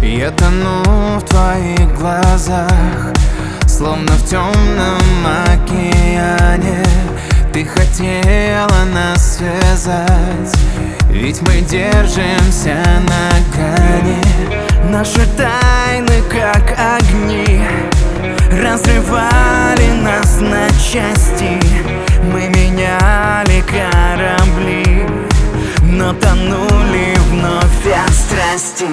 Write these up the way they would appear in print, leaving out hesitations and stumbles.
Я тону в твоих глазах, словно в темном океане. Ты хотела нас связать, ведь мы держимся на грани. Наши тайны, как огни, разрывали нас на части. Мы меняли корабли, но тонули вновь от страсти.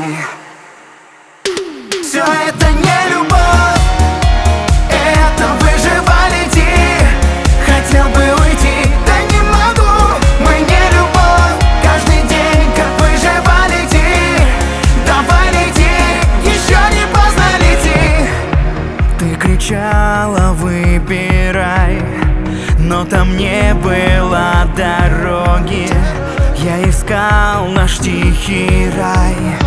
Все это не любовь, это выживалити. Хотел бы уйти, да не могу. Мы не любовь, каждый день как выживалити. Давай лети, еще не поздно лети. Ты кричала: выбирай, но там не было дороги. Я искал наш тихий рай,